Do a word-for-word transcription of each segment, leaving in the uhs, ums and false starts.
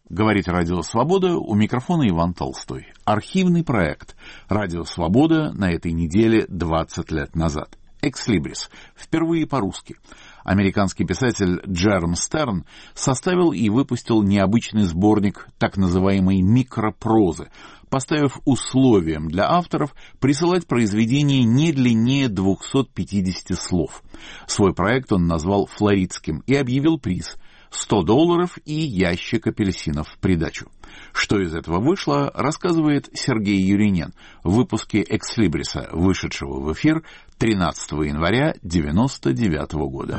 Говорит Радио Свобода, у микрофона Иван Толстой. Архивный проект Радио Свобода на этой неделе двадцать лет назад. «Экслибрис». Впервые по-русски. Американский писатель Джером Стерн составил и выпустил необычный сборник так называемой микропрозы, поставив условием для авторов присылать произведения не длиннее двухсот пятидесяти слов. Свой проект он назвал «Флоридским» и объявил приз — сто долларов и ящик апельсинов в придачу. Что из этого вышло, рассказывает Сергей Юринен в выпуске «Экслибриса», вышедшего в эфир тринадцатого января девяносто девятого года.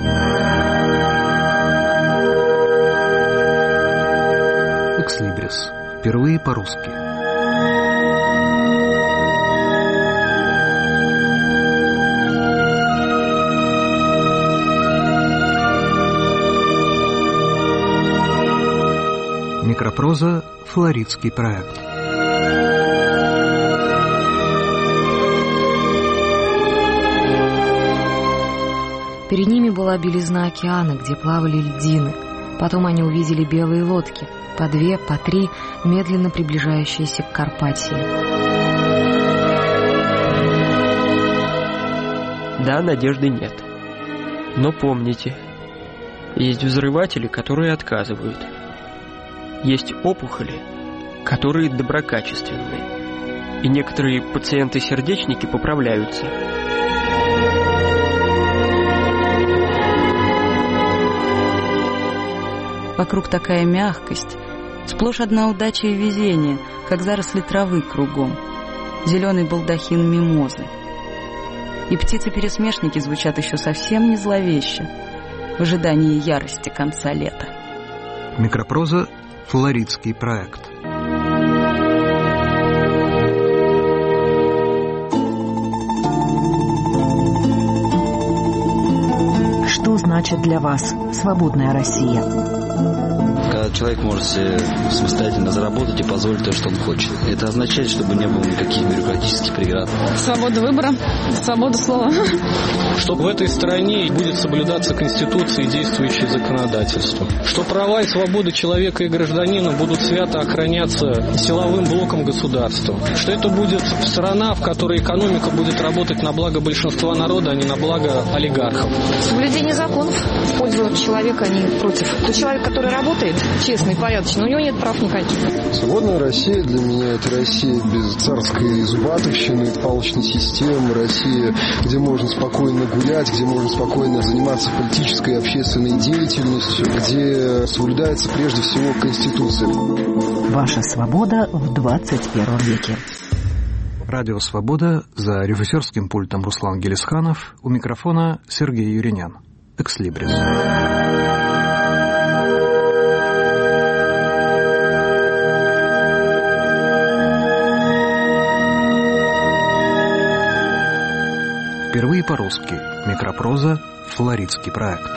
«Экслибрис». Впервые по-русски. Микропроза «Флоридский проект». Перед ними была белизна океана, где плавали льдины. Потом они увидели белые лодки, по две, по три, медленно приближающиеся к Карпатии. Да, надежды нет. Но помните, есть взрыватели, которые отказывают. Есть опухоли, которые доброкачественные. И некоторые пациенты-сердечники поправляются. Вокруг такая мягкость, сплошь одна удача и везение, как заросли травы кругом, зеленый балдахин мимозы. И птицы-пересмешники звучат еще совсем не зловеще, в ожидании ярости конца лета. Микропроза «Флоридский проект». Что значит для вас свободная Россия? Когда человек может себе самостоятельно заработать и позволить то, что он хочет. Это означает, чтобы не было никаких бюрократических преград. Свобода выбора, свобода слова. Что в этой стране будет соблюдаться Конституция и действующее законодательство. Что права и свободы человека и гражданина будут свято охраняться силовым блоком государства. Что это будет страна, в которой экономика будет работать на благо большинства народа, а не на благо олигархов. Соблюдение законов в пользу человека, а не против. Тот человек, который работает честно и порядочно, у него нет прав никаких. Свободная Россия для меня — это Россия без царской зубатовщины, палочной системы, Россия, где можно спокойно гулять, где можно спокойно заниматься политической и общественной деятельностью, где соблюдается прежде всего Конституция. Ваша свобода в двадцать первом веке. Радио «Свобода», за режиссерским пультом Руслан Гелисханов, у микрофона Сергей Юринян. «Экслибрис». Впервые по-русски. Микропроза «Флоридский проект».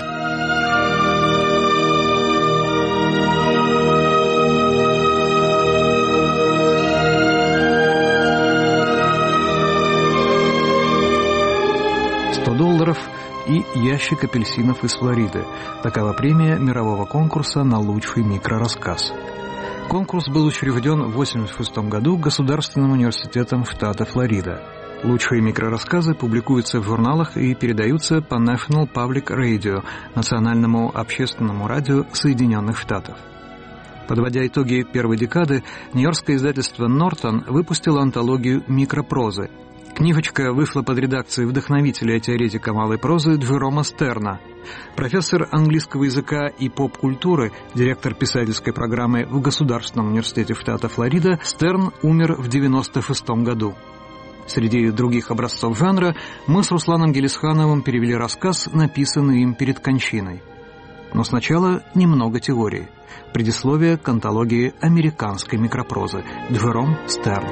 сто долларов и ящик апельсинов из Флориды. Такова премия мирового конкурса на лучший микрорассказ. Конкурс был учрежден в восемьдесят шестом году Государственным университетом штата Флорида. Лучшие микрорассказы публикуются в журналах и передаются по National Public Radio, национальному общественному радио Соединенных Штатов. Подводя итоги первой декады, нью-йоркское издательство Нортон выпустило антологию микропрозы. Книжечка вышла под редакцией вдохновителя и теоретика малой прозы Джерома Стерна. Профессор английского языка и поп-культуры, директор писательской программы в Государственном университете штата Флорида, Стерн умер в девяносто шестом году. Среди других образцов жанра мы с Русланом Гелисхановым перевели рассказ, написанный им перед кончиной. Но сначала немного теории. Предисловие к антологии американской микропрозы. Джером Стерн.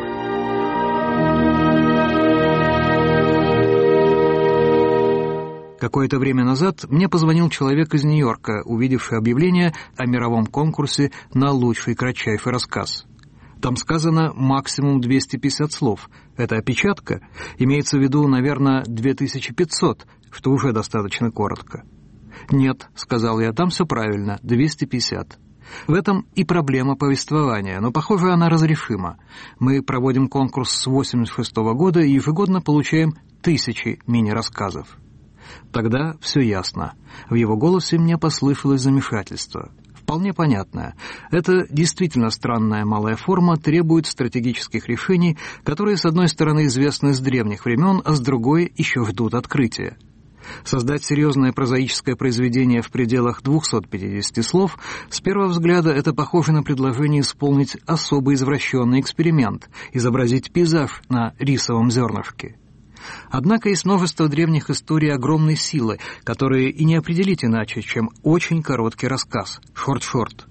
Какое-то время назад мне позвонил человек из Нью-Йорка, увидевший объявление о мировом конкурсе на лучший кратчайший рассказ. Там сказано максимум двести пятьдесят слов. Это опечатка. Имеется в виду, наверное, две тысячи пятьсот, что уже достаточно коротко. «Нет», — сказал я, — «там все правильно, двести пятьдесят». В этом и проблема повествования, но, похоже, она разрешима. Мы проводим конкурс с восемьдесят шестого года и ежегодно получаем тысячи мини-рассказов. Тогда все ясно. В его голосе мне послышалось замешательство. Вполне понятное. Это действительно странная малая форма требует стратегических решений, которые, с одной стороны, известны с древних времен, а с другой еще ждут открытия. Создать серьезное прозаическое произведение в пределах двухсот пятидесяти слов, с первого взгляда это похоже на предложение исполнить особо извращенный эксперимент, изобразить пейзаж на рисовом зернышке. Однако есть множество древних историй огромной силы, которые и не определить иначе, чем очень короткий рассказ, шорт-шорт.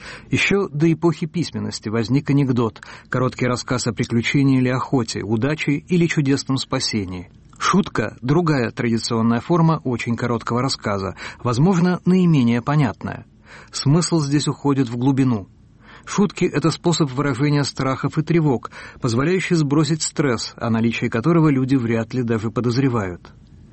Еще до эпохи письменности возник анекдот, короткий рассказ о приключении или охоте, удаче или чудесном спасении. Шутка – другая традиционная форма очень короткого рассказа, возможно, наименее понятная. Смысл здесь уходит в глубину. Шутки – это способ выражения страхов и тревог, позволяющий сбросить стресс, о наличии которого люди вряд ли даже подозревают.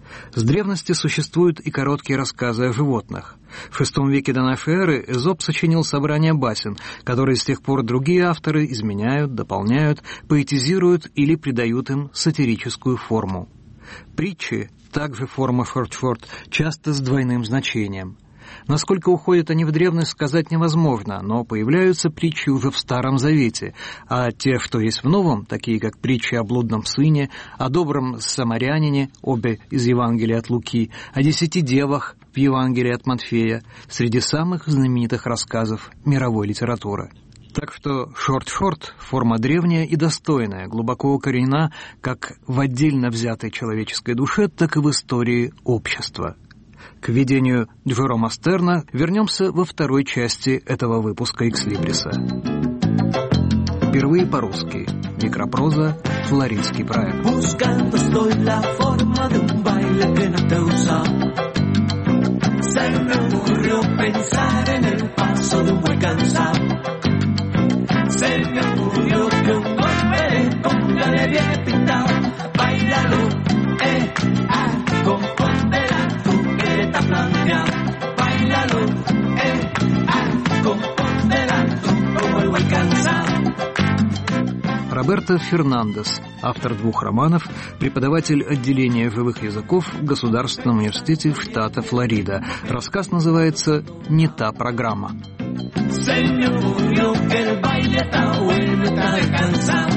С древности существуют и короткие рассказы о животных. В шестом веке до нашей эры Эзоп сочинил собрание басен, которые с тех пор другие авторы изменяют, дополняют, поэтизируют или придают им сатирическую форму. Притчи – также форма шорт-шорт, часто с двойным значением. Насколько уходят они в древность, сказать невозможно, но появляются притчи уже в Старом Завете, а те, что есть в Новом, такие как притчи о блудном сыне, о добром самарянине, обе из Евангелия от Луки, о десяти девах в Евангелии от Матфея, среди самых знаменитых рассказов мировой литературы. Так что шорт-шорт – форма древняя и достойная, глубоко укоренена как в отдельно взятой человеческой душе, так и в истории общества. К видению Джерома Стерна вернемся во второй части этого выпуска «Экслибриса». Впервые по-русски. Микропроза «Флоридский проект». Se me ocurrió que un golpe póngale bien pintado, bailalo, eh, ah, compóndela tú que está planteado, bailalo, eh, ah, compóndela tú como el buen cansado. Роберто Фернандес, автор двух романов, преподаватель отделения живых языков в Государственном университете штата Флорида. Рассказ называется «Не та программа». Se me ocurrió que el baile está bueno, está descansado.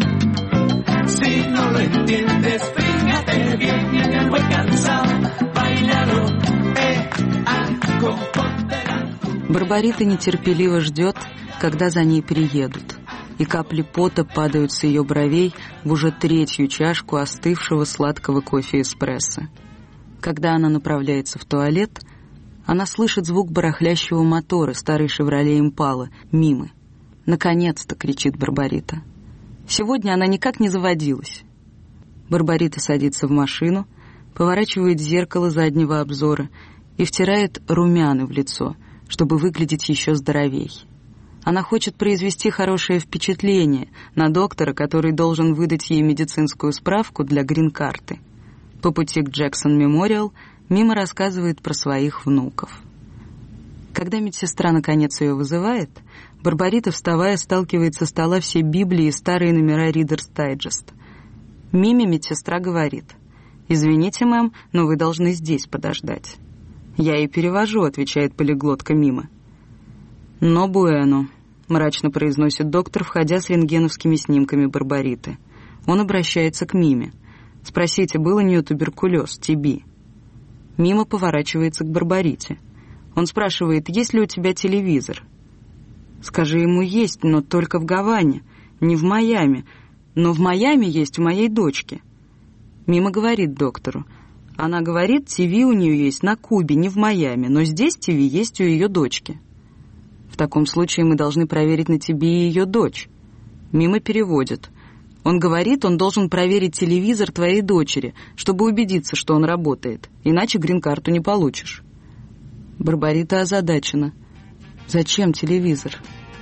Si no lo entiendes, fíjate bien en el buen cansado. Bailalo, eh, ah, compóndela. Барбарита нетерпеливо ждет, когда за ней приедут, и капли пота падают с ее бровей в уже третью чашку остывшего сладкого кофе эспрессо. Когда она направляется в туалет, она слышит звук барахлящего мотора старой «Шевроле Импала» мимо. «Наконец-то!» — кричит Барбарита. Сегодня она никак не заводилась. Барбарита садится в машину, поворачивает зеркало заднего обзора и втирает румяна в лицо, чтобы выглядеть еще здоровей. Она хочет произвести хорошее впечатление на доктора, который должен выдать ей медицинскую справку для грин-карты. По пути к Джексон Мемориал Мима рассказывает про своих внуков. Когда медсестра наконец ее вызывает, Барбарита, вставая, сталкивает со стола все Библии и старые номера Reader's Digest. Миме медсестра говорит: «Извините, мэм, но вы должны здесь подождать». «Я и перевожу», — отвечает полиглотка Мима. «Но буэно», — мрачно произносит доктор, входя с рентгеновскими снимками Барбариты. Он обращается к Миме. «Спросите, был у нее туберкулез, ти би?» Мима поворачивается к Барбарите. Он спрашивает: «Есть ли у тебя телевизор?» «Скажи ему, есть, но только в Гаване, не в Майами. Но в Майами есть у моей дочки». Мима говорит доктору. Она говорит, ТВ у нее есть на Кубе, не в Майами, но здесь ТВ есть у ее дочки. В таком случае мы должны проверить на ТВ и ее дочь. Мима переводит. Он говорит, он должен проверить телевизор твоей дочери, чтобы убедиться, что он работает, иначе грин-карту не получишь. Барбарита озадачена. Зачем телевизор?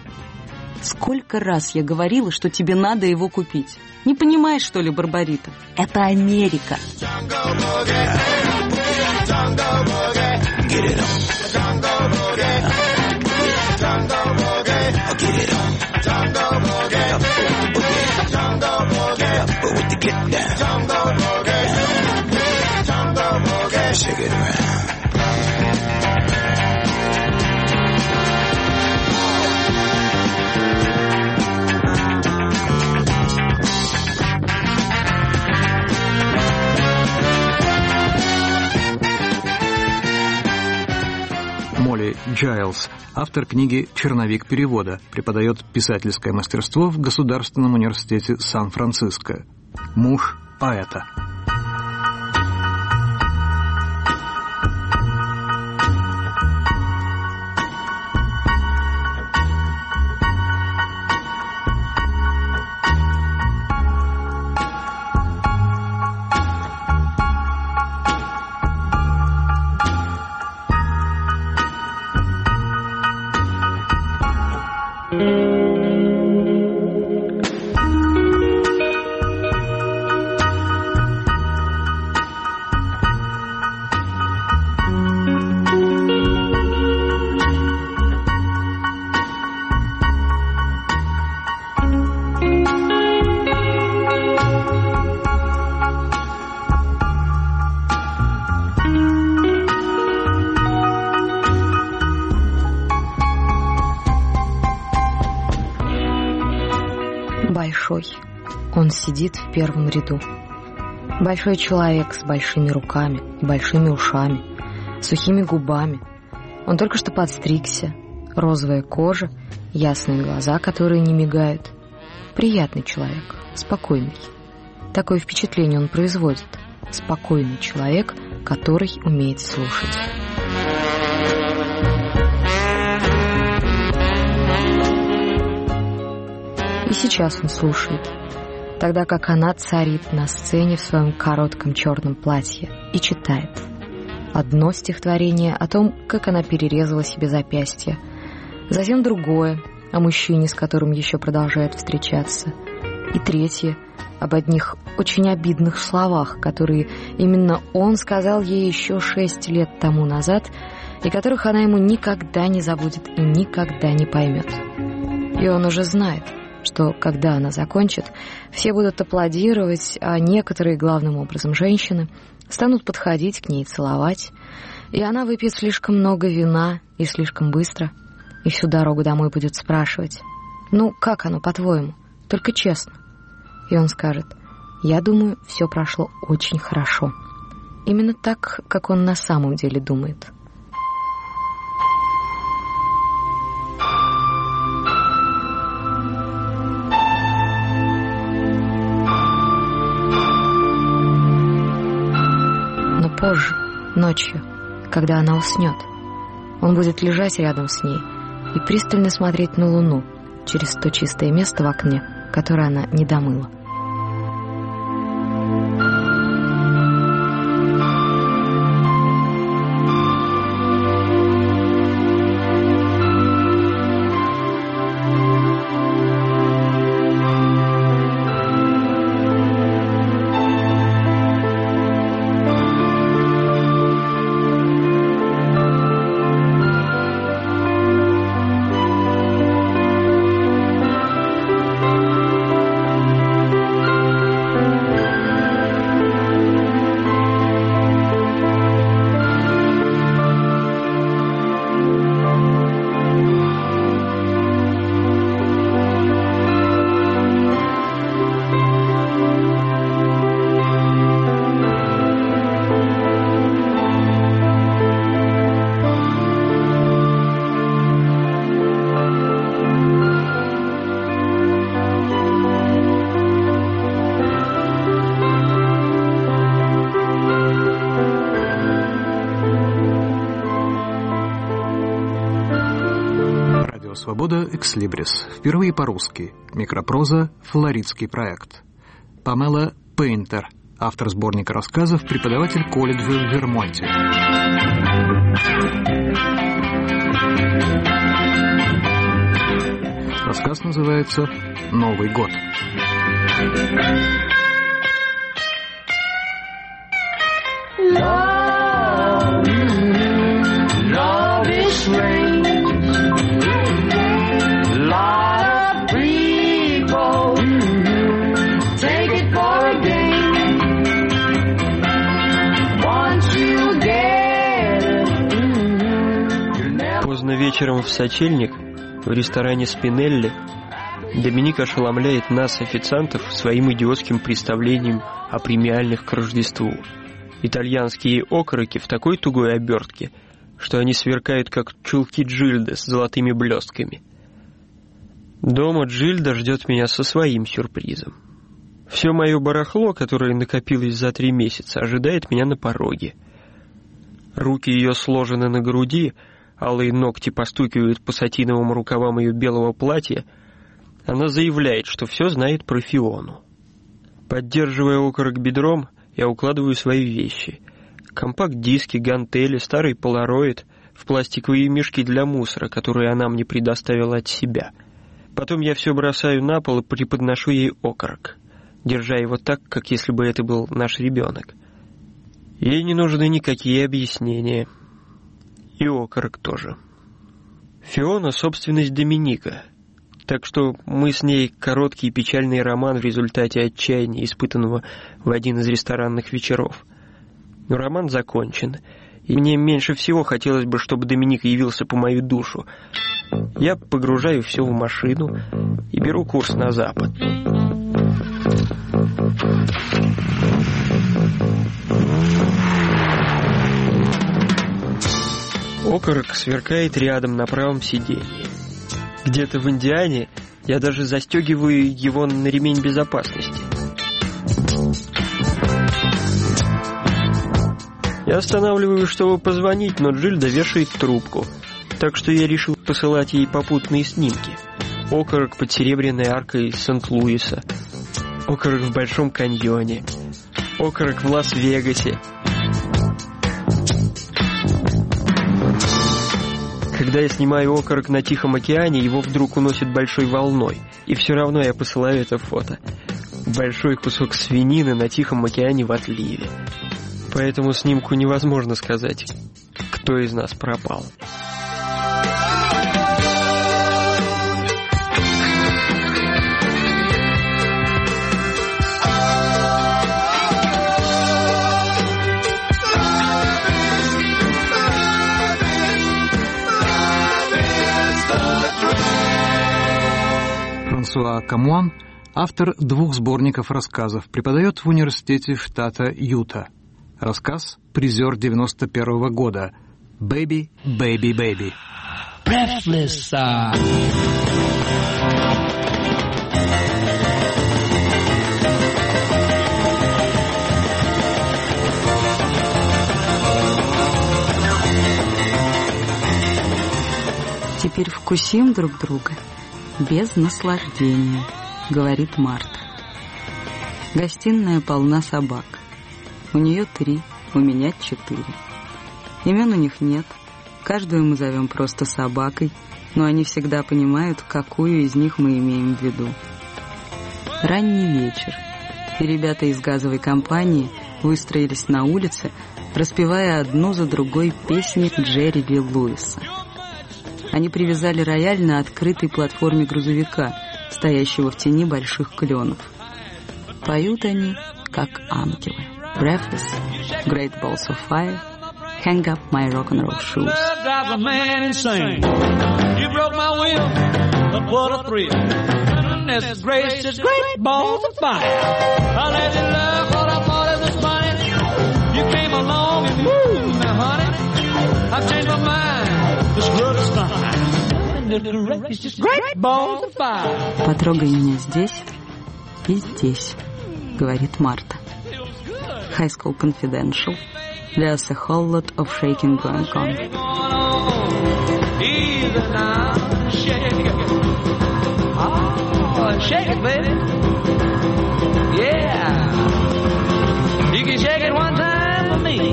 Сколько раз я говорила, что тебе надо его купить. Не понимаешь, что ли, Барбарита? Это Америка. get on. Jungle boogie. Jungle boogie. But with the get down. Jungle boogie. Jungle boogie. Shake it around. Молли Джайлз, автор книги «Черновик перевода», преподает писательское мастерство в Государственном университете Сан-Франциско. Муж поэта. Большой. Он сидит в первом ряду. Большой человек с большими руками и большими ушами, сухими губами. Он только что подстригся. Розовая кожа, ясные глаза, которые не мигают. Приятный человек, спокойный. Такое впечатление он производит. Спокойный человек, который умеет слушать. И сейчас он слушает, тогда как она царит на сцене в своем коротком черном платье и читает. Одно стихотворение о том, как она перерезала себе запястье, затем другое о мужчине, с которым еще продолжает встречаться, и третье об одних очень обидных словах, которые именно он сказал ей еще шесть лет тому назад, и которых она ему никогда не забудет и никогда не поймет. И он уже знает, что, когда она закончит, все будут аплодировать, а некоторые, главным образом женщины, станут подходить к ней, целовать, и она выпьет слишком много вина и слишком быстро, и всю дорогу домой будет спрашивать: «Ну, как оно, по-твоему? Только честно». И он скажет: «Я думаю, все прошло очень хорошо». Именно так, как он на самом деле думает. Позже, ночью, когда она уснет, он будет лежать рядом с ней и пристально смотреть на луну через то чистое место в окне, которое она не домыла. «Свобода Экслибрис». Впервые по-русски. Микропроза «Флоридский проект». Памела Пейнтер, автор сборника рассказов, преподаватель колледжа в Вермонте. Рассказ называется «Новый год». Love, love is strange. Love Вечером в сочельник в ресторане «Спинелли» Доминик ошеломляет нас, официантов, своим идиотским представлением о премиальных к Рождеству. Итальянские окороки в такой тугой обертке, что они сверкают, как чулки Джильды с золотыми блестками. Дома Джильда ждет меня со своим сюрпризом. Все мое барахло, которое накопилось за три месяца, ожидает меня на пороге. Руки ее сложены на груди, алые ногти постукивают по сатиновым рукавам ее белого платья. Она заявляет, что все знает про Фиону. Поддерживая окорок бедром, я укладываю свои вещи. Компакт-диски, гантели, старый полароид в пластиковые мешки для мусора, которые она мне предоставила от себя. Потом я все бросаю на пол и преподношу ей окорок, держа его так, как если бы это был наш ребенок. Ей не нужны никакие объяснения. И окорок тоже. Фиона — собственность Доминика, так что мы с ней короткий печальный роман в результате отчаяния, испытанного в один из ресторанных вечеров. Но роман закончен, и мне меньше всего хотелось бы, чтобы Доминик явился по мою душу. Я погружаю все в машину и беру курс на запад. Окорок сверкает рядом на правом сиденье. Где-то в Индиане я даже застегиваю его на ремень безопасности. Я останавливаюсь, чтобы позвонить, но Джильда вешает трубку, так что я решил посылать ей попутные снимки. Окорок под серебряной аркой Сент-Луиса, окорок в Большом каньоне, окорок в Лас-Вегасе. Когда я снимаю окорок на Тихом океане, его вдруг уносит большой волной, и все равно я посылаю это фото. Большой кусок свинины на Тихом океане в отливе. По этому снимку невозможно сказать, кто из нас пропал. Франсуа Камуан, автор двух сборников рассказов, преподает в университете штата Юта. Рассказ «Призер девяносто первого года» «Baby, baby, baby». Breathless. Uh... Теперь вкусим друг друга без наслаждения, говорит Марта. Гостиная полна собак. У нее три, у меня четыре. Имен у них нет. Каждую мы зовем просто собакой, но они всегда понимают, какую из них мы имеем в виду. Ранний вечер, и ребята из газовой компании выстроились на улице, распевая одну за другой песни Джерри Ли Луиса. Они привязали рояль на открытой платформе грузовика, стоящего в тени больших кленов. Поют они, как ангелы. Breathless, great balls of fire, hang up my rock and roll shoes. Drives a man insane. You broke my will, but what a thrill. Goodness gracious, great balls of fire. I let you love what I thought it was funny. You came along and moved me, honey. I've changed my mind. This world is fine. It's just great balls of fire. Потрогай меня здесь и здесь, говорит Марта. High School Confidential. There's a whole lot of shaking going on. Oh, shake it, baby. Yeah. You can shake it one time for me.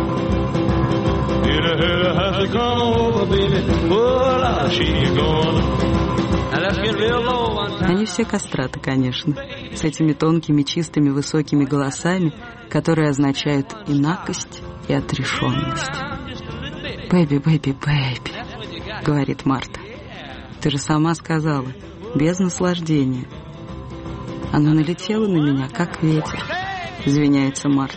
Has to come over, baby. Oh, she's gone. Они все кастраты, конечно, с этими тонкими, чистыми, высокими голосами, которые означают инакость и отрешенность. «Бэйби, бэйби, бэйби», — говорит Марта. «Ты же сама сказала, без наслаждения». Она налетела на меня, как ветер, извиняется Марта.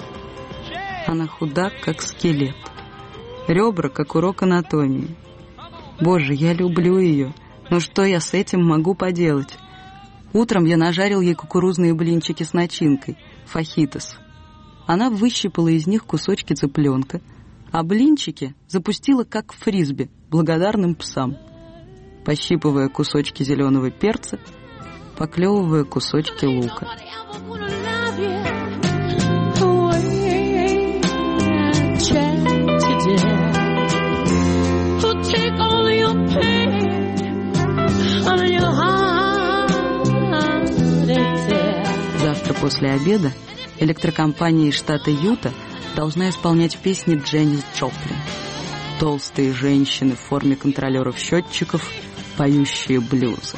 Она худа, как скелет, ребра, как урок анатомии. Боже, я люблю ее. Но что я с этим могу поделать? Утром я нажарил ей кукурузные блинчики с начинкой, фахитос. Она выщипала из них кусочки цыпленка, а блинчики запустила как фрисби благодарным псам, пощипывая кусочки зеленого перца, поклевывая кусочки лука. Завтра после обеда электрокомпания из штата Юта должна исполнять песни Дженнис Джоплин. Толстые женщины в форме контролеров-счетчиков, поющие блюзы.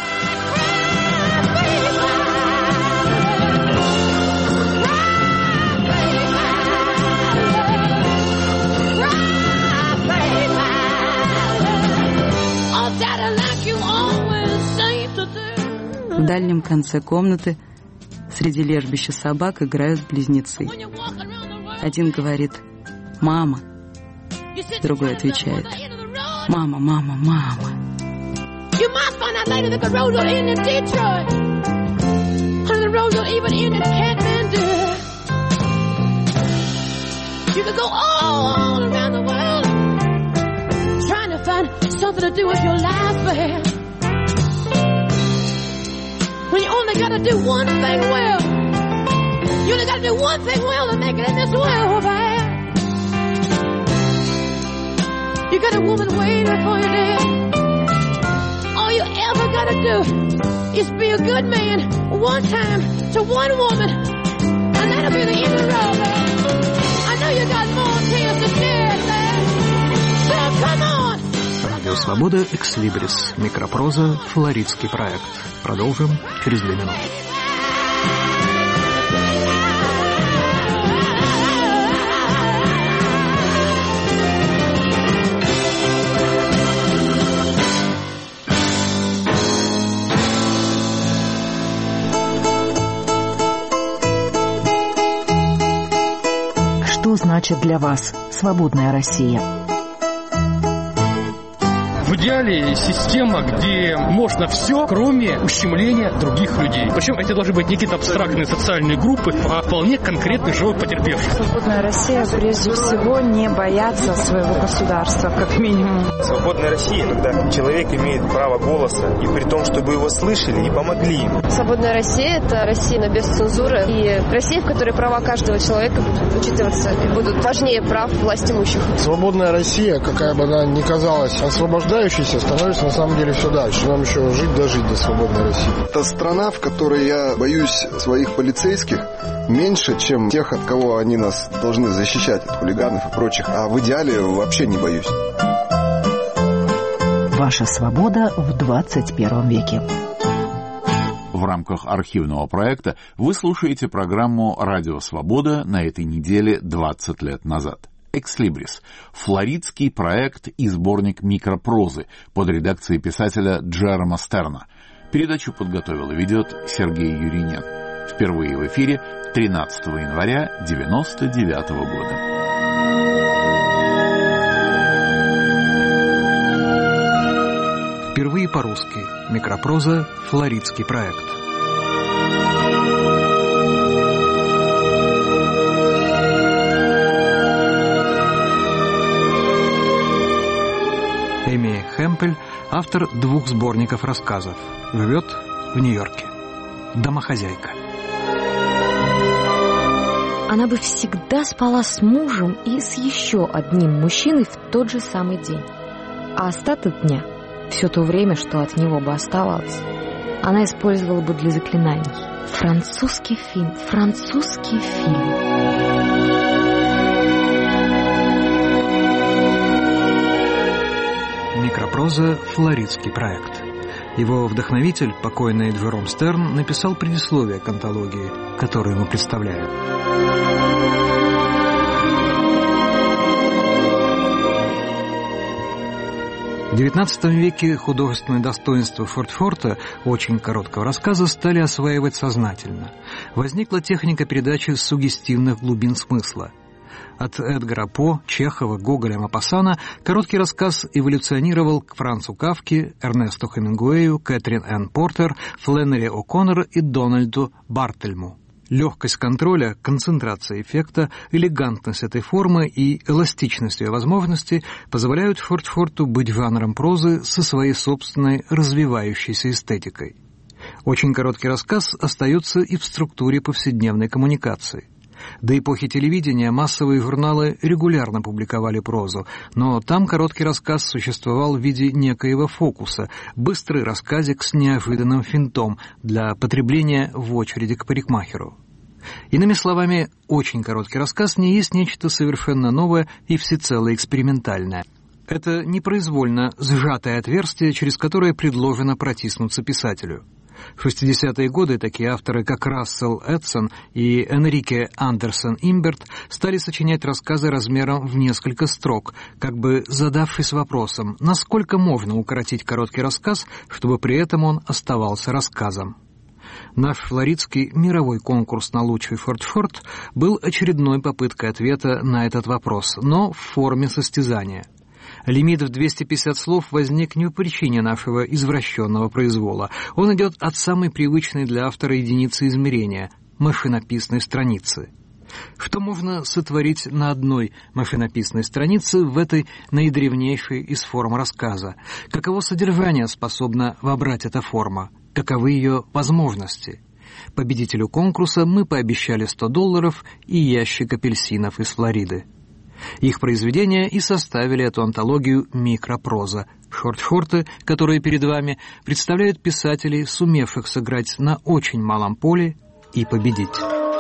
В дальнем конце комнаты среди лежбища собак играют близнецы. Один говорит «мама», другой отвечает «мама, мама, мама». When you only gotta do one thing well, you only gotta do one thing well to make it in this world, man. You got a woman waiting for you there. All you ever gotta do is be a good man one time to one woman, and that'll be the end of the road, man. I know you got more tears to shed, man, so come on. Радио Свобода, Экслибрис, микропроза, флоридский проект. Продолжим через две минуты. Что значит для вас свободная Россия? В идеале система, где можно все, кроме ущемления других людей. Причем это должны быть не какие-то абстрактные социальные группы, а вполне конкретный живой потерпевший. Свободная Россия прежде всего не бояться своего государства, как минимум. Свободная Россия, когда человек имеет право голоса, и при том, чтобы его слышали и помогли ему. Свободная Россия – это Россия без цензуры, и Россия, в которой права каждого человека будут учитываться и будут важнее прав власть имущих. Свободная Россия, какая бы она ни казалась освобождающей, становится на самом деле все дальше. Нам еще жить дожить до свободной России. Это страна, в которой я боюсь своих полицейских меньше, чем тех, от кого они нас должны защищать, от хулиганов и прочих. А в идеале вообще не боюсь. Ваша свобода в двадцать первом веке. В рамках архивного проекта вы слушаете программу «Радио Свобода» на этой неделе двадцать лет назад. «Экслибрис» — флоридский проект и сборник микропрозы под редакцией писателя Джерома Стерна. Передачу подготовил и ведет Сергей Юринен. Впервые в эфире тринадцатого января девяносто девятого года. Впервые по-русски. Микропроза «Флоридский проект». Эми Хэмпель – автор двух сборников рассказов. Живет в Нью-Йорке. Домохозяйка. Она бы всегда спала с мужем и с еще одним мужчиной в тот же самый день. А остаток дня, все то время, что от него бы оставалось, она использовала бы для заклинаний. Французский фильм, французский фильм. Микропроза «Флоридский проект». Его вдохновитель, покойный Джером Стерн, написал предисловие к антологии, которую мы представляем. В девятнадцатом веке художественные достоинства Форт-Форта, очень короткого рассказа, стали осваивать сознательно. Возникла техника передачи суггестивных глубин смысла. От Эдгара По, Чехова, Гоголя, Мопассана короткий рассказ эволюционировал к Францу Кафке, Эрнесту Хемингуэю, Кэтрин Энн Портер, Фленнери О'Коннор и Дональду Бартельму. Легкость контроля, концентрация эффекта, элегантность этой формы и эластичность ее возможностей позволяют Фордфорту быть жанром прозы со своей собственной развивающейся эстетикой. Очень короткий рассказ остается и в структуре повседневной коммуникации. До эпохи телевидения массовые журналы регулярно публиковали прозу, но там короткий рассказ существовал в виде некоего фокуса, быстрый рассказик с неожиданным финтом для потребления в очереди к парикмахеру. Иными словами, очень короткий рассказ не есть нечто совершенно новое и всецело экспериментальное. Это непроизвольно сжатое отверстие, через которое предложено протиснуться писателю. В шестидесятые годы такие авторы, как Рассел Эдсон и Энрике Андерсон Имберт, стали сочинять рассказы размером в несколько строк, как бы задавшись вопросом, насколько можно укоротить короткий рассказ, чтобы при этом он оставался рассказом. Наш флоридский мировой конкурс на лучший Фордфорд был очередной попыткой ответа на этот вопрос, но в форме состязания. Лимит в двести пятьдесят слов возник не по причине нашего извращенного произвола. Он идет от самой привычной для автора единицы измерения – машинописной страницы. Что можно сотворить на одной машинописной странице в этой наидревнейшей из форм рассказа? Каково содержание способна вобрать эта форма? Каковы ее возможности? Победителю конкурса мы пообещали сто долларов и ящик апельсинов из Флориды. Их произведения и составили эту антологию микропроза. Шортфорты, которые перед вами, представляют писателей, сумевших сыграть на очень малом поле и победить.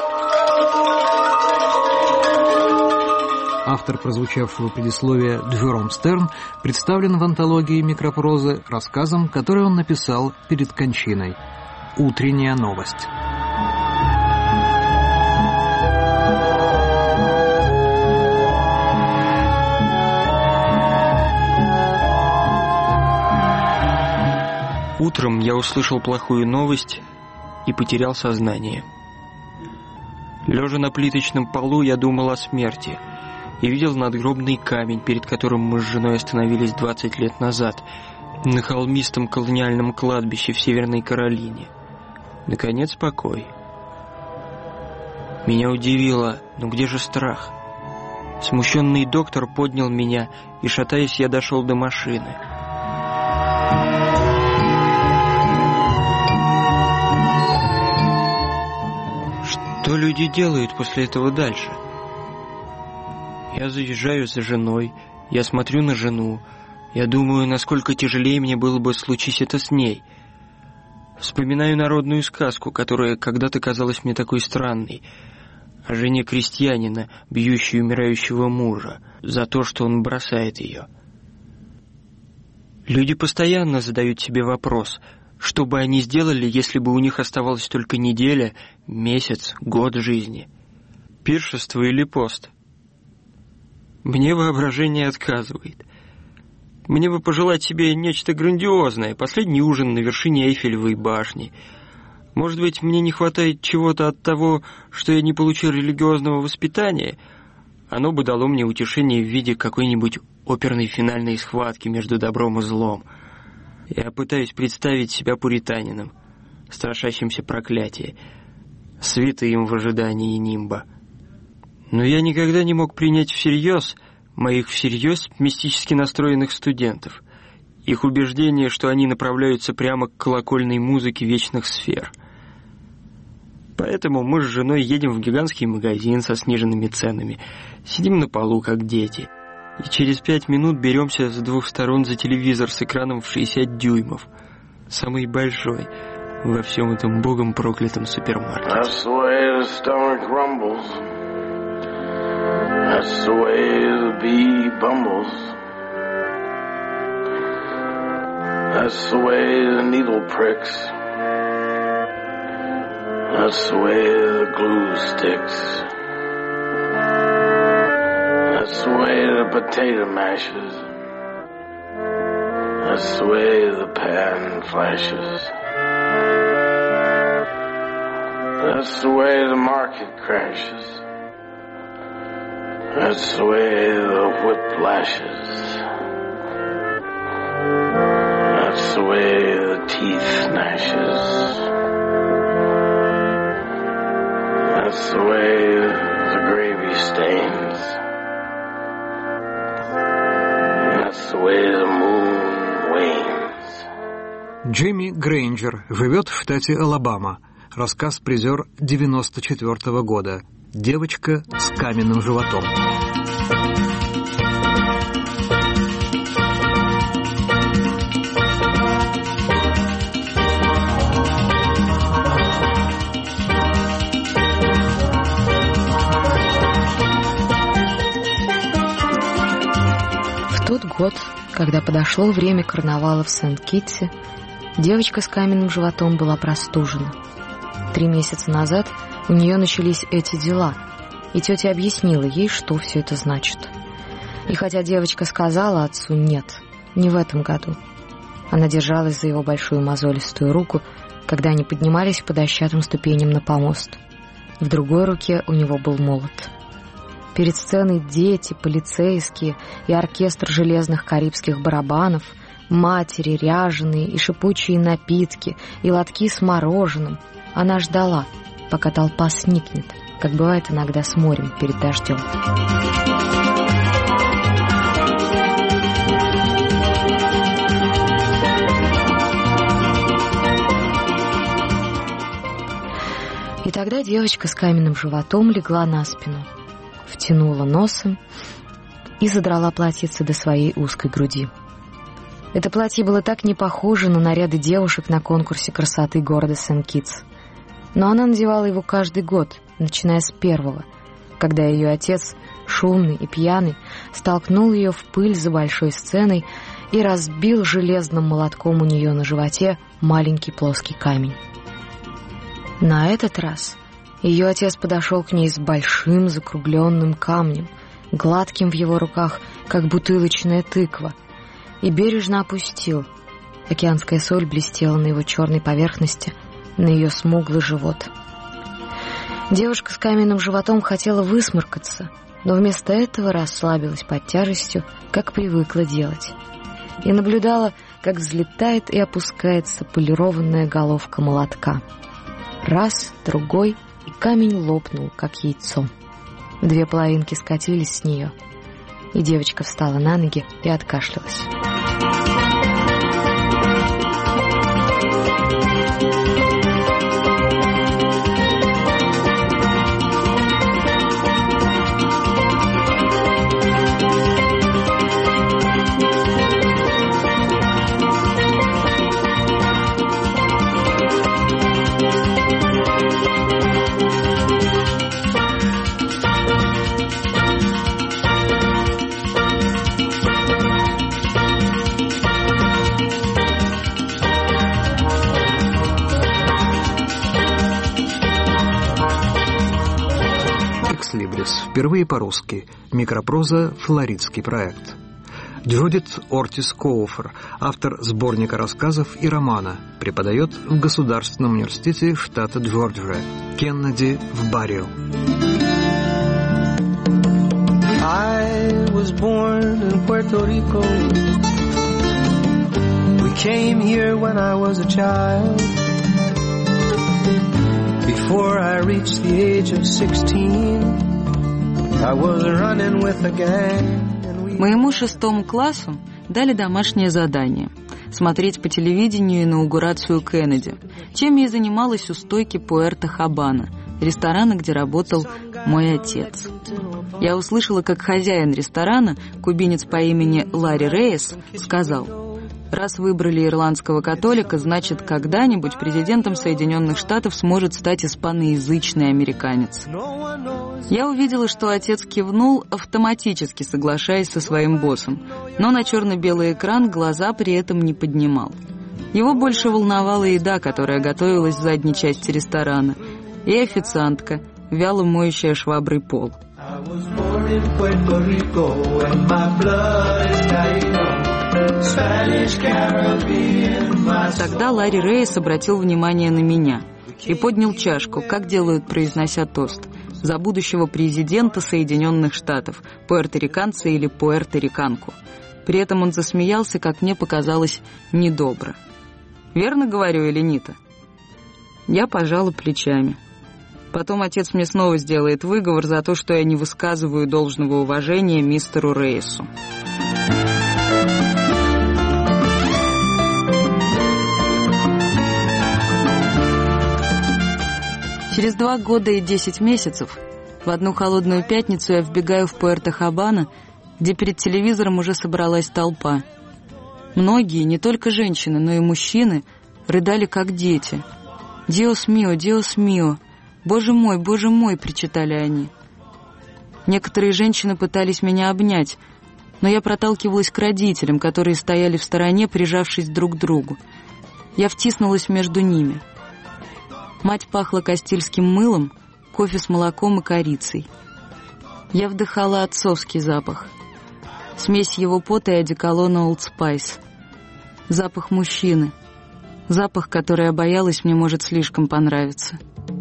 Автор прозвучавшего предисловия Джером Стерн представлен в антологии микропрозы рассказом, который он написал перед кончиной. «Утренняя новость». Утром я услышал плохую новость и потерял сознание. Лежа на плиточном полу, я думал о смерти и видел надгробный камень, перед которым мы с женой остановились двадцать лет назад, на холмистом колониальном кладбище в Северной Каролине. Наконец, покой. Меня удивило, ну где же страх? Смущенный доктор поднял меня, и, шатаясь, я дошел до машины. Что люди делают после этого дальше? Я заезжаю за женой, я смотрю на жену, я думаю, насколько тяжелее мне было бы случись это с ней. Вспоминаю народную сказку, которая когда-то казалась мне такой странной, о жене крестьянина, бьющей умирающего мужа, за то, что он бросает ее. Люди постоянно задают себе вопрос, что бы они сделали, если бы у них оставалась только неделя, месяц, год жизни? Пиршество или пост? Мне воображение отказывает. Мне бы пожелать себе нечто грандиозное, последний ужин на вершине Эйфелевой башни. Может быть, мне не хватает чего-то от того, что я не получил религиозного воспитания? Оно бы дало мне утешение в виде какой-нибудь оперной финальной схватки между добром и злом. Я пытаюсь представить себя пуританином, страшащимся проклятия, святым в ожидании нимба. Но я никогда не мог принять всерьез моих всерьез мистически настроенных студентов, их убеждение, что они направляются прямо к колокольной музыке вечных сфер. Поэтому мы с женой едем в гигантский магазин со сниженными ценами, сидим на полу, как дети, и через пять минут беремся с двух сторон за телевизор с экраном в шестьдесят дюймов, самый большой во всем этом богом проклятом супермаркете. That's the way the stomach rumbles. That's the way the bee bumbles. That's the way the needle pricks. That's the way the glue sticks. That's the way the potato mashes. That's the way the pan flashes. That's the way the market crashes. That's the way the whip lashes. That's the way the teeth gnashes. That's the way the gravy stains. That's the way the moon wanes. Джимми Грейнджер живет в штате Алабама. Рассказ призер девяносто четвёртого года. Девочка с каменным животом. В тот год, когда подошло время карнавала в Сент-Китсе, девочка с каменным животом была простужена. Три месяца назад у нее начались эти дела, и тетя объяснила ей, что все это значит. И хотя девочка сказала отцу «нет», не в этом году, она держалась за его большую мозолистую руку, когда они поднимались по дощатым ступеням на помост. В другой руке у него был молот. Перед сценой дети, полицейские и оркестр железных карибских барабанов, матери, ряженые и шипучие напитки, и лотки с мороженым. Она ждала, пока толпа сникнет, как бывает иногда с морем перед дождем. И тогда девочка с каменным животом легла на спину, втянула носом и задрала платьице до своей узкой груди. Это платье было так не похоже на наряды девушек на конкурсе красоты города Сент-Китс. Но она надевала его каждый год, начиная с первого, когда ее отец, шумный и пьяный, столкнул ее в пыль за большой сценой и разбил железным молотком у нее на животе маленький плоский камень. На этот раз ее отец подошел к ней с большим закругленным камнем, гладким в его руках, как бутылочная тыква, и бережно опустил. Океанская соль блестела на его черной поверхности, на ее смуглый живот. Девушка с каменным животом хотела высморкаться, но вместо этого расслабилась под тяжестью, как привыкла делать, и наблюдала, как взлетает и опускается полированная головка молотка. Раз, другой, и камень лопнул, как яйцо. Две половинки скатились с нее, и девочка встала на ноги и откашлялась. Впервые по-русски. Микропроза «Флоридский проект». Джудит Ортис Коуфер, автор сборника рассказов и романа, преподает в Государственном университете штата Джорджия, Кеннеди в Баррио. I was born in Puerto Rico. We came here when I was a child. Before I reached the age of sixteen, I was running with a gang. Моему шестому классу дали домашнее задание – смотреть по телевидению инаугурацию Кеннеди, чем я и занималась у стойки Пуэрто-Хабана, ресторана, где работал мой отец. Я услышала, как хозяин ресторана, кубинец по имени Ларри Рейс, сказал: «Раз выбрали ирландского католика, значит, когда-нибудь президентом Соединенных Штатов сможет стать испаноязычный американец». Я увидела, что отец кивнул, автоматически соглашаясь со своим боссом, но на черно-белый экран глаза при этом не поднимал. Его больше волновала еда, которая готовилась в задней части ресторана, и официантка, вяло моющая шваброй пол. Тогда Ларри Рейс обратил внимание на меня и поднял чашку, как делают, произнося тост. За будущего президента Соединенных Штатов, пуэрториканца или пуэрториканку. При этом он засмеялся, как мне показалось, недобро. «Верно говорю, Эленита?» Я пожала плечами. Потом отец мне снова сделает выговор за то, что я не высказываю должного уважения мистеру Рейсу. Через два года и десять месяцев в одну холодную пятницу я вбегаю в Пуэрто-Хабана, где перед телевизором уже собралась толпа. Многие, не только женщины, но и мужчины, рыдали как дети. «Диос мио, диос мио! Боже мой, боже мой!» — причитали они. Некоторые женщины пытались меня обнять, но я проталкивалась к родителям, которые стояли в стороне, прижавшись друг к другу. Я втиснулась между ними. Мать пахла кастильским мылом, кофе с молоком и корицей. Я вдыхала отцовский запах. Смесь его пота и одеколона Old Spice. Запах мужчины. Запах, который я боялась, мне может слишком понравиться.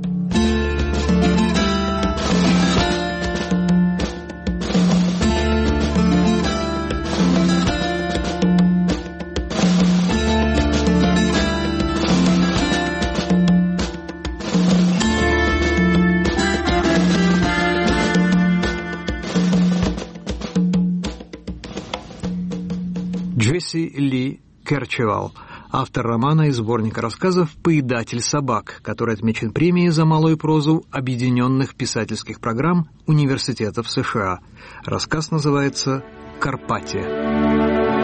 Джесси Ли Керчевал, автор романа и сборника рассказов «Поедатель собак», который отмечен премией за малую прозу Объединенных писательских программ университетов США. Рассказ называется «Карпатия».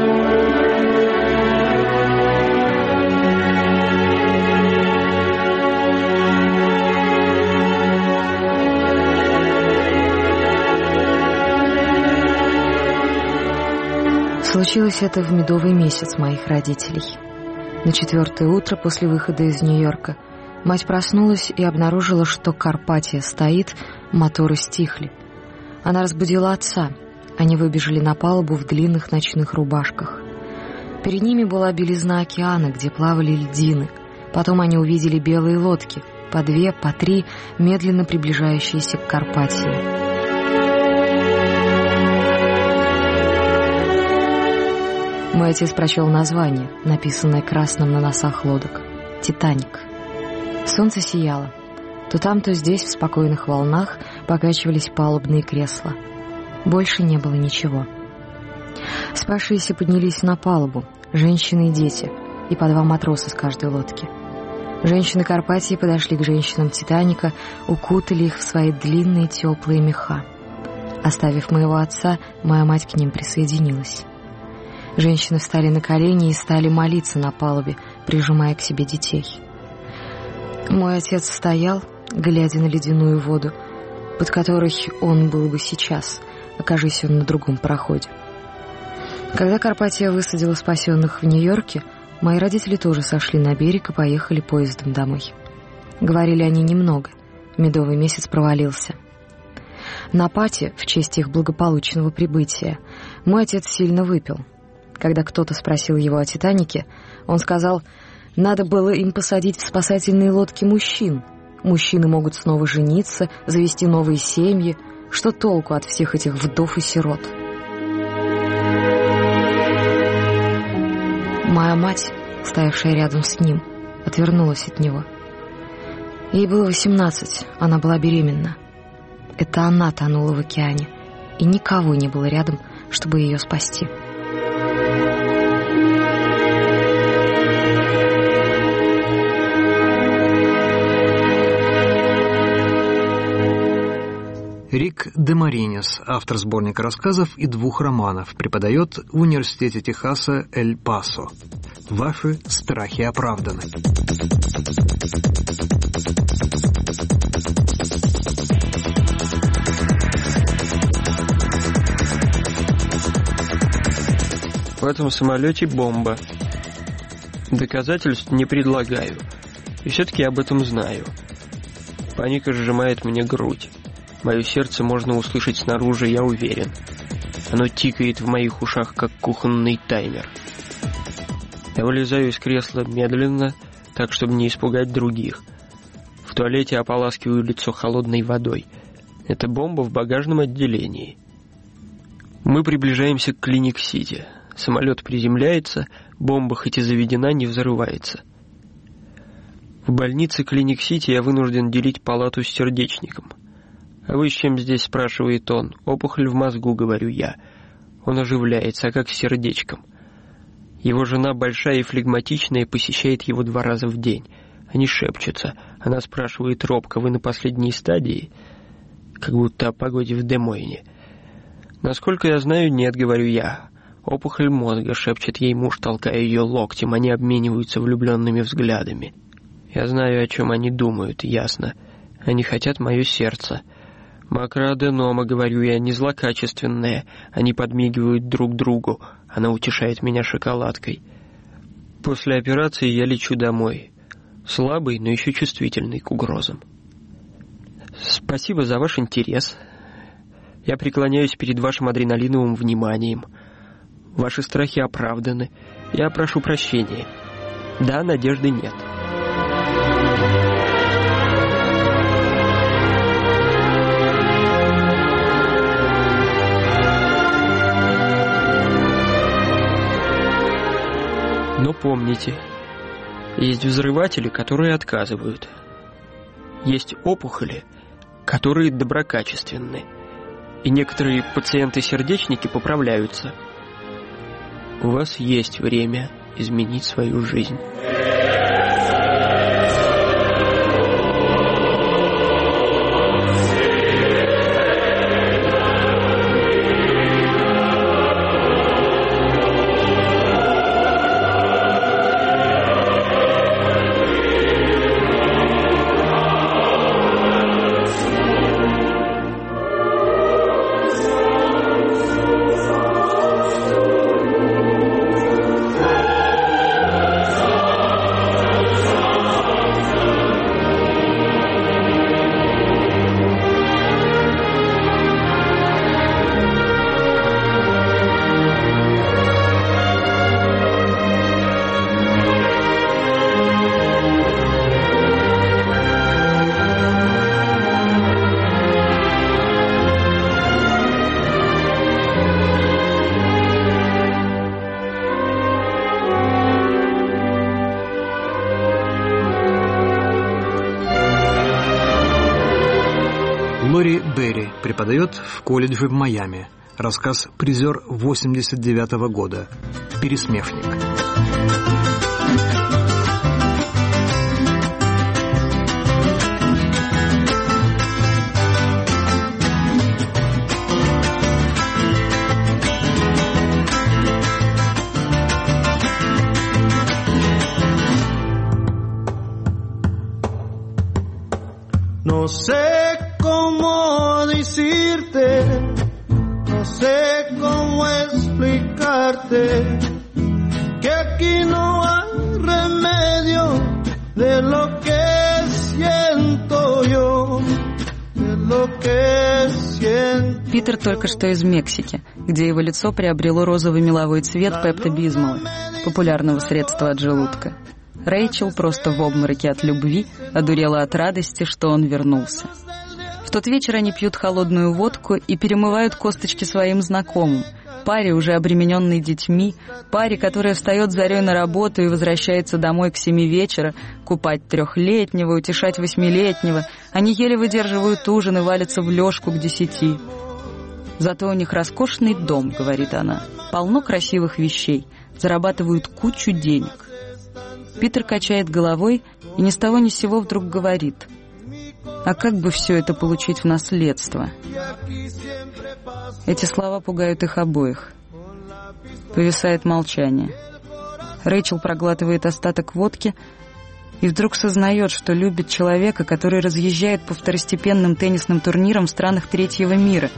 Случилось это в медовый месяц моих родителей. На четвертое утро после выхода из Нью-Йорка мать проснулась и обнаружила, что Карпатия стоит, моторы стихли. Она разбудила отца. Они выбежали на палубу в длинных ночных рубашках. Перед ними была белизна океана, где плавали льдины. Потом они увидели белые лодки, по две, по три, медленно приближающиеся к Карпатии. Мой отец прочел название, написанное красным на носах лодок. «Титаник». Солнце сияло. То там, то здесь в спокойных волнах покачивались палубные кресла. Больше не было ничего. Спасшиеся поднялись на палубу, женщины и дети, и по два матроса с каждой лодки. Женщины Карпатии подошли к женщинам Титаника, укутали их в свои длинные теплые меха. Оставив моего отца, моя мать к ним присоединилась. Женщины встали на колени и стали молиться на палубе, прижимая к себе детей. Мой отец стоял, глядя на ледяную воду, под которой он был бы сейчас, окажись он на другом пароходе. Когда Карпатия высадила спасенных в Нью-Йорке, мои родители тоже сошли на берег и поехали поездом домой. Говорили они немного, медовый месяц провалился. На пати, в честь их благополучного прибытия, мой отец сильно выпил. Когда кто-то спросил его о «Титанике», он сказал, надо было им посадить в спасательные лодки мужчин. Мужчины могут снова жениться, завести новые семьи. Что толку от всех этих вдов и сирот? Моя мать, стоявшая рядом с ним, отвернулась от него. Ей было восемнадцать, она была беременна. Это она тонула в океане, и никого не было рядом, чтобы ее спасти. Рик Демаринес, автор сборника рассказов и двух романов, преподает в университете Техаса Эль-Пасо. Ваши страхи оправданы. В этом самолете бомба. Доказательств не предлагаю. И все-таки об этом знаю. Паника сжимает мне грудь. Мое сердце можно услышать снаружи, я уверен. Оно тикает в моих ушах, как кухонный таймер. Я вылезаю из кресла медленно, так, чтобы не испугать других. В туалете ополаскиваю лицо холодной водой. Это бомба в багажном отделении. Мы приближаемся к Клиник-Сити. Самолет приземляется, бомба хоть и заведена, не взрывается. В больнице Клиник-Сити я вынужден делить палату с сердечником. «А вы с чем здесь?» — спрашивает он. «Опухоль в мозгу», — говорю я. Он оживляется, а как с сердечком? Его жена большая и флегматичная, посещает его два раза в день. Они шепчутся. Она спрашивает робко: «Вы на последней стадии?» Как будто о погоде в Де-Мойне. «Насколько я знаю, нет», — говорю я. «Опухоль мозга», — шепчет ей муж, толкая ее локтем. Они обмениваются влюбленными взглядами. Я знаю, о чем они думают, ясно. Они хотят мое сердце. «Макроаденома», — говорю я, — «не злокачественная». Они подмигивают друг другу. Она утешает меня шоколадкой. После операции я лечу домой. Слабый, но еще чувствительный к угрозам. Спасибо за ваш интерес. Я преклоняюсь перед вашим адреналиновым вниманием. Ваши страхи оправданы. Я прошу прощения. Да, надежды нет. Но помните, есть взрыватели, которые отказывают. Есть опухоли, которые доброкачественны. И некоторые пациенты-сердечники поправляются. У вас есть время изменить свою жизнь. Лори Берри преподает в колледже в Майами. Рассказ «Призер» восемьдесят девятого года. «Пересмешник». No sé cómo decirte, no sé cómo explicarte que aquí no hay remedio de lo que siento yo, de lo que siento. Питер только что из Мексики, где его лицо приобрело розовый меловой цвет пепто-бизмола, популярного средства от желудка. Рэйчел просто в обмороке от любви, одурела от радости, что он вернулся. В тот вечер они пьют холодную водку и перемывают косточки своим знакомым, паре, уже обремененной детьми, паре, которая встает зарей на работу и возвращается домой к семи вечера, купать трехлетнего, утешать восьмилетнего. Они еле выдерживают ужин и валятся в лёжку к десяти. «Зато у них роскошный дом», — говорит она, — «полно красивых вещей, зарабатывают кучу денег». Питер качает головой и ни с того ни с сего вдруг говорит: «А как бы все это получить в наследство?» Эти слова пугают их обоих. Повисает молчание. Рэйчел проглатывает остаток водки и вдруг сознает, что любит человека, который разъезжает по второстепенным теннисным турнирам в странах третьего мира.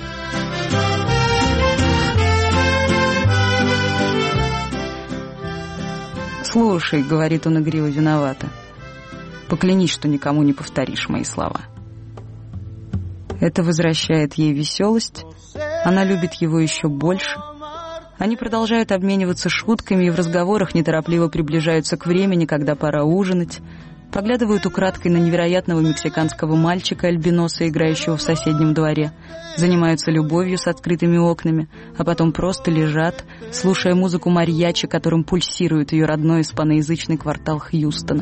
«Слушай», — говорит он игриво виновато, — «поклянись, что никому не повторишь мои слова». Это возвращает ей веселость, она любит его еще больше. Они продолжают обмениваться шутками и в разговорах неторопливо приближаются к времени, когда пора ужинать. Поглядывают украдкой на невероятного мексиканского мальчика-альбиноса, играющего в соседнем дворе. Занимаются любовью с открытыми окнами, а потом просто лежат, слушая музыку мариачи, которым пульсирует ее родной испаноязычный квартал Хьюстона.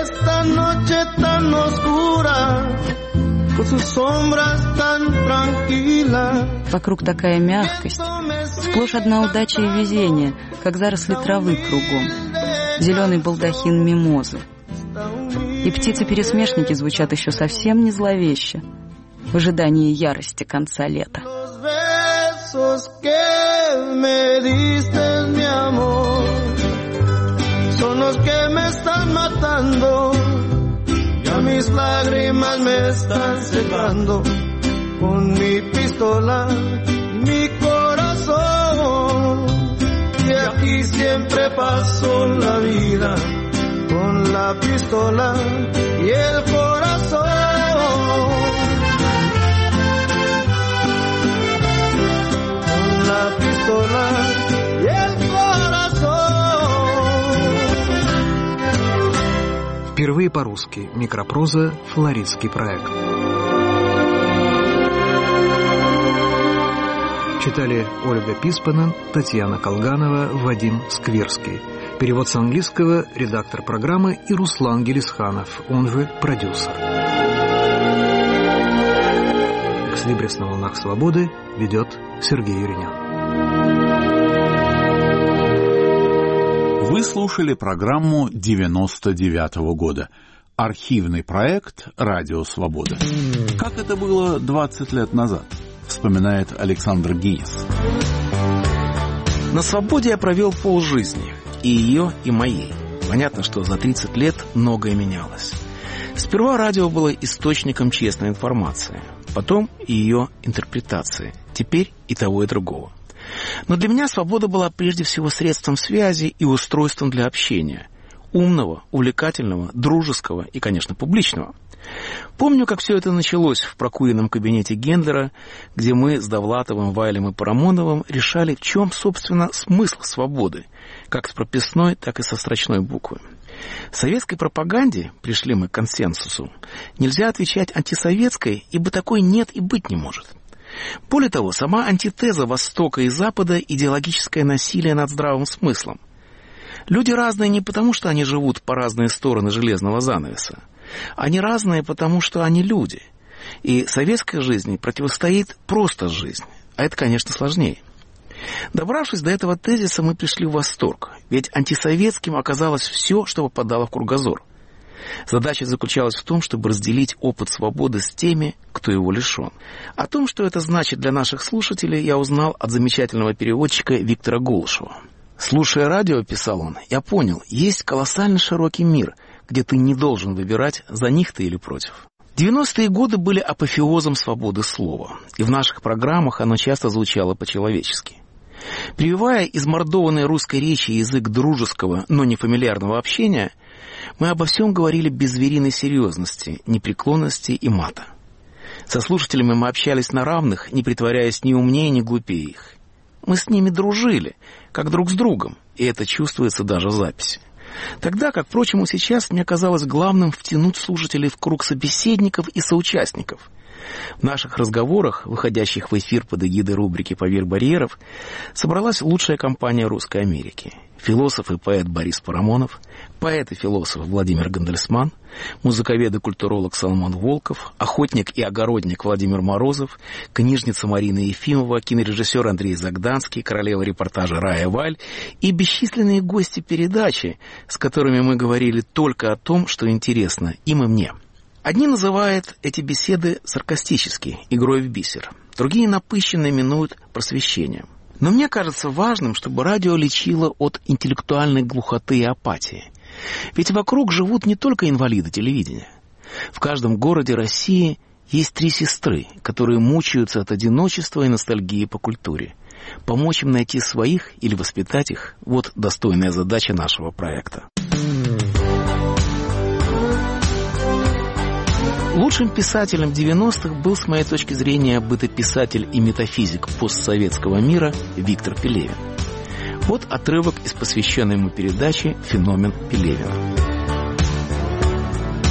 Вокруг такая мягкость, сплошь одна удача и везение, как заросли травы кругом, зеленый балдахин мимозы. И птицы-пересмешники звучат еще совсем не зловеще, в ожидании ярости конца лета. Mis lágrimas me están secando con mi pistola, mi corazón. Y aquí siempre paso la vida con la pistola y el corazón. Con la pistola y el corazón. Впервые по-русски. Микропроза «Флоридский проект». Читали Ольга Писпанен, Татьяна Колганова, Вадим Сквирский. Перевод с английского, редактор программы и Руслан Гелисханов, он же продюсер. «Экслибрис на волнах свободы» ведет Сергей Юринин. Вы слушали программу девяносто девятого года. Архивный проект «Радио Свобода». Как это было двадцать лет назад, вспоминает Александр Гинис. На свободе я провел полжизни. И ее, и моей. Понятно, что за тридцать лет многое менялось. Сперва радио было источником честной информации. Потом и ее интерпретации. Теперь и того, и другого. Но для меня свобода была прежде всего средством связи и устройством для общения. Умного, увлекательного, дружеского и, конечно, публичного. Помню, как все это началось в прокуренном кабинете Гендлера, где мы с Довлатовым, Вайлем и Парамоновым решали, в чем, собственно, смысл свободы, как с прописной, так и со строчной буквы. В советской пропаганде, пришли мы к консенсусу, нельзя отвечать антисоветской, ибо такой нет и быть не может. Более того, сама антитеза Востока и Запада – идеологическое насилие над здравым смыслом. Люди разные не потому, что они живут по разные стороны железного занавеса. Они разные, потому что они люди. И советской жизни противостоит просто жизнь. А это, конечно, сложнее. Добравшись до этого тезиса, мы пришли в восторг. Ведь антисоветским оказалось все, что попадало в кругозор. Задача заключалась в том, чтобы разделить опыт свободы с теми, кто его лишен. О том, что это значит для наших слушателей, я узнал от замечательного переводчика Виктора Голышева. «Слушая радио, — писал он, — я понял, есть колоссально широкий мир, где ты не должен выбирать, за них ты или против». девяностые годы были апофеозом свободы слова, и в наших программах оно часто звучало по-человечески. Прививая измордованной русской речи язык дружеского, но не фамильярного общения, мы обо всем говорили без звериной серьезности, непреклонности и мата. Со слушателями мы общались на равных, не притворяясь ни умнее, ни глупее их. Мы с ними дружили, как друг с другом, и это чувствуется даже в записи. Тогда, как, впрочем, и сейчас, мне казалось главным втянуть слушателей в круг собеседников и соучастников. В наших разговорах, выходящих в эфир под эгидой рубрики «Поверх барьеров», собралась лучшая компания Русской Америки. Философ и поэт Борис Парамонов, поэт и философ Владимир Гандельсман, музыковед и культуролог Соломон Волков, охотник и огородник Владимир Морозов, книжница Марина Ефимова, кинорежиссер Андрей Загданский, королева репортажа Рая Валь и бесчисленные гости передачи, с которыми мы говорили только о том, что интересно им и мне. Одни называют эти беседы саркастически, игрой в бисер, другие напыщенно именуют просвещением. Но мне кажется важным, чтобы радио лечило от интеллектуальной глухоты и апатии. Ведь вокруг живут не только инвалиды телевидения. В каждом городе России есть три сестры, которые мучаются от одиночества и ностальгии по культуре. Помочь им найти своих или воспитать их – вот достойная задача нашего проекта. Лучшим писателем девяностых был, с моей точки зрения, бытописатель и метафизик постсоветского мира Виктор Пелевин. Вот отрывок из посвященной ему передачи «Феномен Пелевина».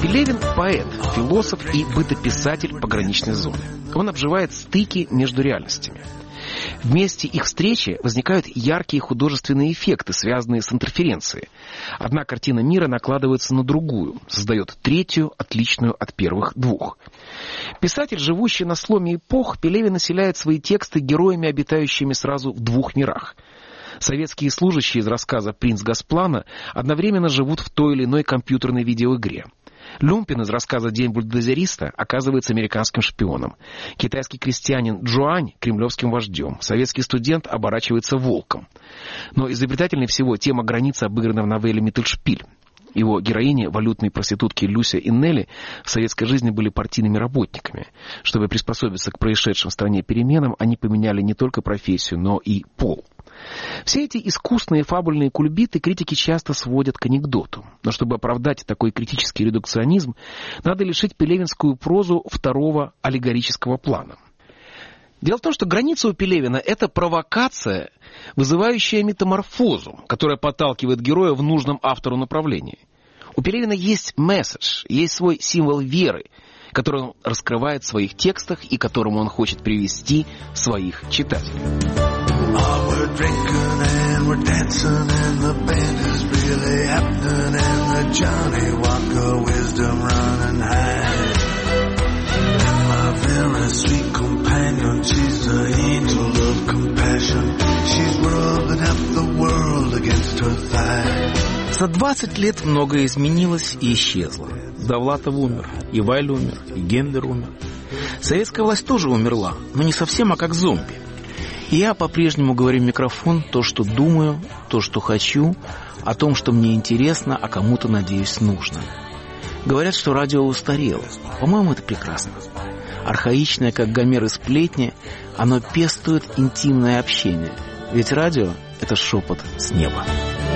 Пелевин – поэт, философ и бытописатель пограничной зоны. Он обживает стыки между реальностями. В месте их встречи возникают яркие художественные эффекты, связанные с интерференцией. Одна картина мира накладывается на другую, создает третью, отличную от первых двух. Писатель, живущий на сломе эпох, Пелевин населяет свои тексты героями, обитающими сразу в двух мирах. Советские служащие из рассказа «Принц Госплана» одновременно живут в той или иной компьютерной видеоигре. Люмпин из рассказа «День бульдозериста» оказывается американским шпионом. Китайский крестьянин Джуань – кремлевским вождем. Советский студент оборачивается волком. Но изобретательнее всего тема границы обыграна в новелле «Миттельшпиль». Его героини, валютные проститутки Люся и Нелли, в советской жизни были партийными работниками. Чтобы приспособиться к происшедшим в стране переменам, они поменяли не только профессию, но и пол. Все эти искусные фабульные кульбиты критики часто сводят к анекдоту. Но чтобы оправдать такой критический редукционизм, надо лишить пелевинскую прозу второго аллегорического плана. Дело в том, что граница у Пелевина – это провокация, вызывающая метаморфозу, которая подталкивает героя в нужном автору направлении. У Пелевина есть месседж, есть свой символ веры, который он раскрывает в своих текстах и к которому он хочет привести своих читателей. Oh, we're drinking and we're dancing and the band is really happening and the Johnny Walker wisdom running high. And my very sweet companion, she's the angel of compassion. She's rubbing up the world against her thigh. За двадцать лет многое изменилось и исчезло. Довлатов умер, и Вайль умер, и Гендлер умер. Советская власть тоже умерла, но не совсем, а как зомби. И я по-прежнему говорю в микрофон то, что думаю, то, что хочу, о том, что мне интересно, а кому-то, надеюсь, нужно. Говорят, что радио устарело. По-моему, это прекрасно. Архаичное, как Гомер и сплетни, оно пестует интимное общение. Ведь радио — это шепот с неба.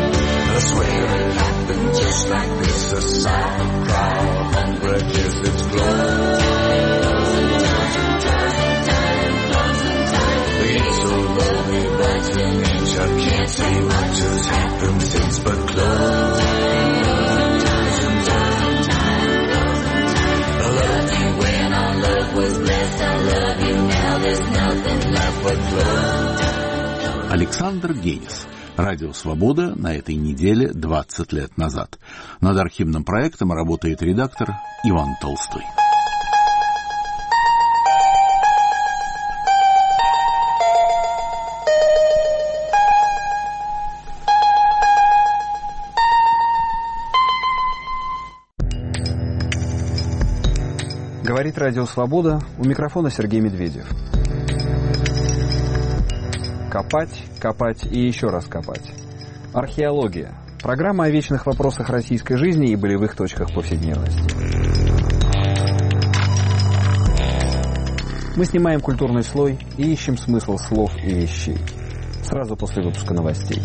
I can't say much has happened since but close. I loved you when our love was blessed. I love you now, there's nothing left but close. Александр Генис. Радио «Свобода» на этой неделе двадцать лет назад. Над архивным проектом работает редактор Иван Толстой. Говорит Радио Свобода, у микрофона Сергей Медведев. Копать, копать и еще раз копать. Археология. Программа о вечных вопросах российской жизни и болевых точках повседневности. Мы снимаем культурный слой и ищем смысл слов и вещей. Сразу после выпуска новостей.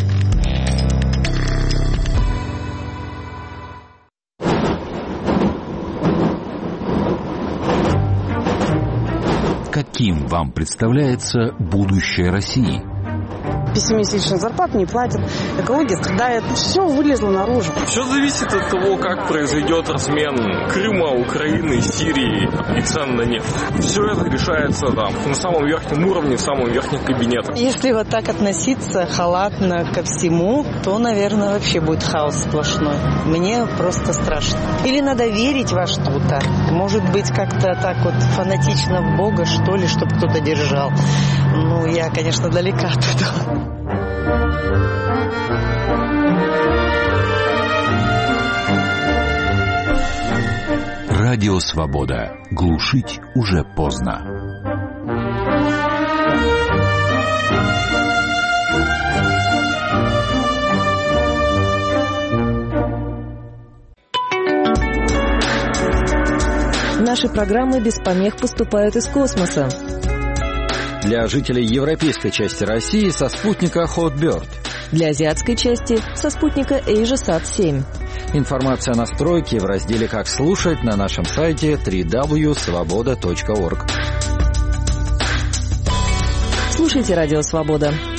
Каким вам представляется будущее России? Пятимесячную зарплату не платят, экология страдает, все вылезло наружу. Все зависит от того, как произойдет размен Крыма, Украины, Сирии и цен на нефть. Все это решается там, на самом верхнем уровне, в самом верхнем кабинете. Если вот так относиться халатно ко всему, то, наверное, вообще будет хаос сплошной. Мне просто страшно. Или надо верить во что-то. Может быть, как-то так вот фанатично в Бога, что ли, чтобы кто-то держал. Ну, я, конечно, далека от этого. Радио «Свобода». Глушить уже поздно. Наши программы без помех поступают из космоса. Для жителей европейской части России со спутника Hotbird. Для азиатской части со спутника AsiaSat семь. Информация о настройке в разделе «Как слушать» на нашем сайте дабл ю дабл ю дабл ю точка свобода точка орг. Слушайте «Радио Свобода».